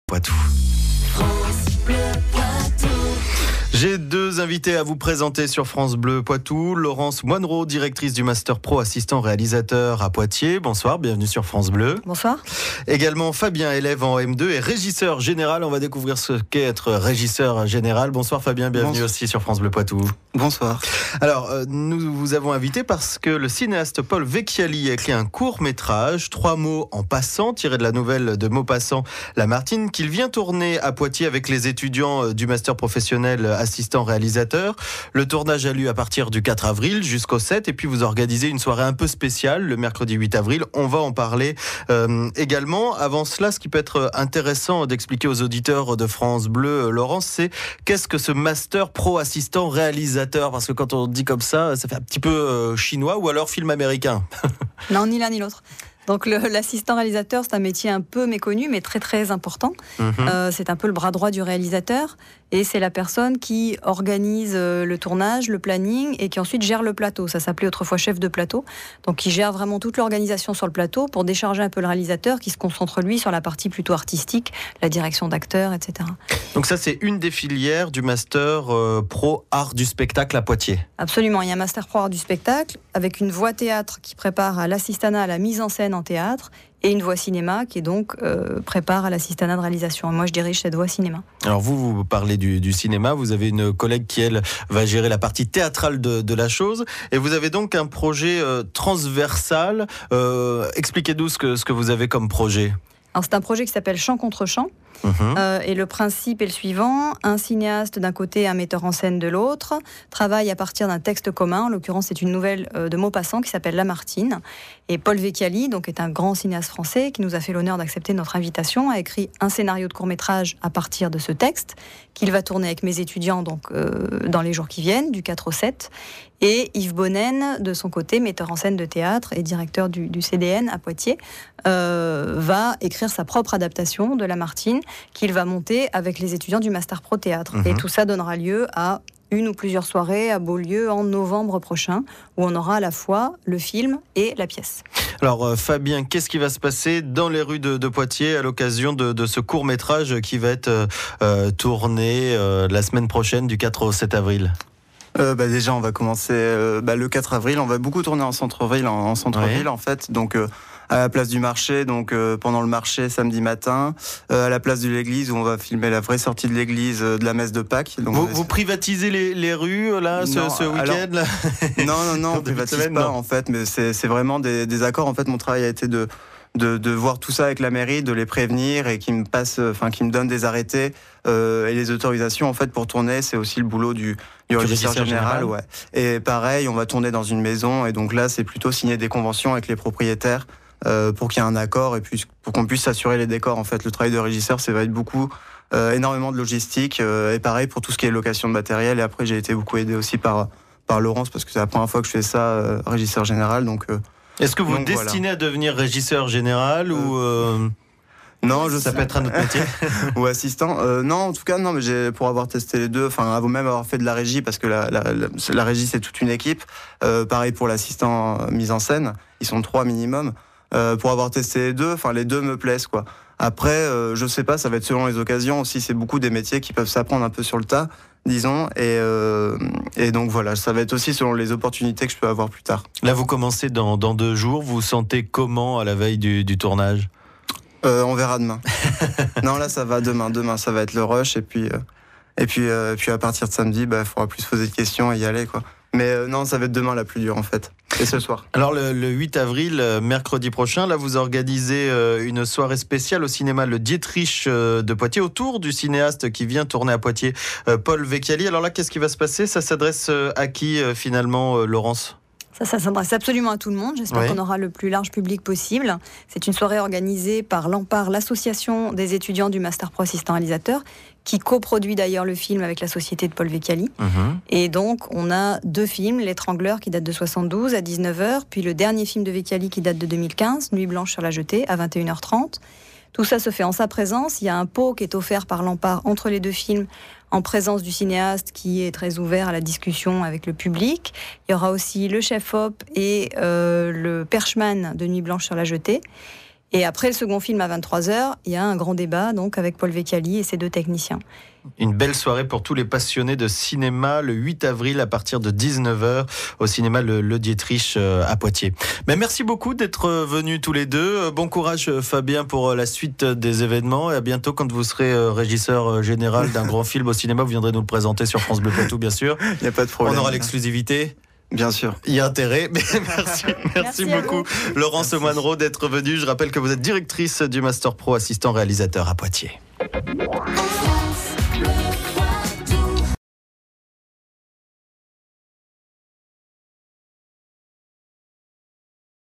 Poitou. J'ai deux invités à vous présenter sur France Bleu Poitou. Laurence Moinereau, directrice du Master Pro assistant réalisateur à Poitiers. Bonsoir, bienvenue sur France Bleu. Bonsoir. Également Fabien, élève en M2 et régisseur général. On va découvrir ce qu'est être régisseur général. Bonsoir Fabien, bienvenue aussi sur France Bleu Poitou. Bonsoir. Alors, nous vous avons invité parce que le cinéaste Paul Vecchiali a écrit un court-métrage, 3 mots en passant, tiré de la nouvelle de Maupassant Lamartine, qu'il vient tourner à Poitiers avec les étudiants du Master professionnel assistant réalisateur. Le tournage a lieu à partir du 4 avril jusqu'au 7 et puis vous organisez une soirée un peu spéciale le mercredi 8 avril. On va en parler également. Avant cela, ce qui peut être intéressant d'expliquer aux auditeurs de France Bleu, Laurence, c'est qu'est-ce que ce Master Pro assistant réalisateur? Parce que quand on dit comme ça fait un petit peu chinois ou alors film américain. Non, ni l'un ni l'autre. Donc l'assistant réalisateur, c'est un métier un peu méconnu, mais très très important. C'est un peu le bras droit du réalisateur. Et c'est la personne qui organise le tournage, le planning, et qui ensuite gère le plateau. Ça s'appelait autrefois chef de plateau. Donc qui gère vraiment toute l'organisation sur le plateau pour décharger un peu le réalisateur qui se concentre lui sur la partie plutôt artistique, la direction d'acteurs, etc. Donc ça, c'est une des filières du Master Pro Art du spectacle à Poitiers. Absolument, il y a un Master Pro Art du spectacle avec une voix théâtre qui prépare à l'assistanat, à la mise en scène en théâtre, et une voix cinéma qui donc prépare à l'assistanat de réalisation. Et moi, je dirige cette voix cinéma. Alors vous parlez du cinéma, vous avez une collègue qui, elle, va gérer la partie théâtrale de la chose, et vous avez donc un projet transversal. Expliquez-nous ce que vous avez comme projet. Alors, c'est un projet qui s'appelle Chant contre chant. Et le principe est le suivant: un cinéaste d'un côté, un metteur en scène de l'autre, travaille à partir d'un texte commun. En l'occurrence, c'est une nouvelle de Maupassant qui s'appelle Lamartine. Et Paul Vecchiali, donc, est un grand cinéaste français qui nous a fait l'honneur d'accepter notre invitation, a écrit un scénario de court-métrage à partir de ce texte qu'il va tourner avec mes étudiants donc, dans les jours qui viennent, du 4 au 7. Et Yves Bonnen, de son côté, metteur en scène de théâtre et directeur du CDN à Poitiers, va écrire sa propre adaptation de Lamartine qu'il va monter avec les étudiants du Master Pro Théâtre. Et tout ça donnera lieu à une ou plusieurs soirées à Beaulieu en novembre prochain, où on aura à la fois le film et la pièce. Alors Fabien, qu'est-ce qui va se passer dans les rues de Poitiers à l'occasion de ce court-métrage qui va être tourné la semaine prochaine du 4 au 7 avril? Déjà, on va commencer le 4 avril. On va beaucoup tourner en centre-ville, en fait. Donc, à la place du marché, donc pendant le marché samedi matin, à la place de l'église où on va filmer la vraie sortie de l'église de la messe de Pâques. Donc, vous privatisez les rues là, ce week-end là? Non, on privatise pas en fait, mais c'est vraiment des accords. En fait, mon travail a été de voir tout ça avec la mairie, de les prévenir et qui me donnent des arrêtés et les autorisations en fait pour tourner. C'est aussi le boulot du régisseur général. Ouais. Et pareil, on va tourner dans une maison et donc là, c'est plutôt signer des conventions avec les propriétaires pour qu'il y ait un accord et puis pour qu'on puisse s'assurer les décors. En fait, le travail de régisseur, ça va être beaucoup, énormément de logistique et pareil pour tout ce qui est location de matériel. Et après, j'ai été beaucoup aidé aussi par Laurence parce que c'est la première fois que je fais ça, régisseur général. Donc est-ce que vous destinez à devenir régisseur général ou non, ça peut être un autre métier ou assistant. Non, en tout cas, non, mais pour avoir testé les deux, à vous-même avoir fait de la régie, parce que la régie c'est toute une équipe. Pareil pour l'assistant mise en scène, ils sont 3 minimum. Pour avoir testé les deux me plaisent quoi. Après, je sais pas, ça va être selon les occasions aussi. C'est beaucoup des métiers qui peuvent s'apprendre un peu sur le tas, disons, et donc voilà, ça va être aussi selon les opportunités que je peux avoir plus tard. Là, vous commencez dans 2 jours. Vous vous sentez comment à la veille du tournage? On verra demain. Non, là, ça va demain. Demain, ça va être le rush, et puis à partir de samedi, il faudra plus se poser de questions et y aller, quoi. Mais non, ça va être demain la plus dure, en fait. Et ce soir. Alors, le 8 avril, mercredi prochain, là, vous organisez une soirée spéciale au cinéma Le Dietrich de Poitiers, autour du cinéaste qui vient tourner à Poitiers, Paul Vecchiali. Alors là, qu'est-ce qui va se passer? Ça s'adresse à qui, finalement, Laurence? Ça s'adresse absolument à tout le monde. J'espère qu'on aura le plus large public possible. C'est une soirée organisée par l'AMPAR, l'association des étudiants du Master Pro assistant réalisateur, qui coproduit d'ailleurs le film avec la société de Paul Vecchiali. Et donc, on a 2 films, L'Étrangleur qui date de 72 à 19h, puis le dernier film de Vecchiali qui date de 2015, Nuit blanche sur la jetée, à 21h30. Tout ça se fait en sa présence. Il y a un pot qui est offert par l'AMPAR entre les 2 films, en présence du cinéaste qui est très ouvert à la discussion avec le public. Il y aura aussi le chef-op et le perchman de Nuit blanche sur la jetée. Et après le second film à 23h, il y a un grand débat donc avec Paul Vecchiali et ses 2 techniciens. Une belle soirée pour tous les passionnés de cinéma le 8 avril à partir de 19h au cinéma Le Dietrich à Poitiers. Mais merci beaucoup d'être venus tous les deux. Bon courage Fabien pour la suite des événements et à bientôt quand vous serez régisseur général d'un grand film au cinéma. Vous viendrez nous le présenter sur France Bleu Poitou, bien sûr. Il n'y a pas de problème. On aura l'exclusivité. Bien sûr. Il y a intérêt. Mais merci beaucoup Laurence Moinereau d'être venue. Je rappelle que vous êtes directrice du Master Pro assistant réalisateur à Poitiers.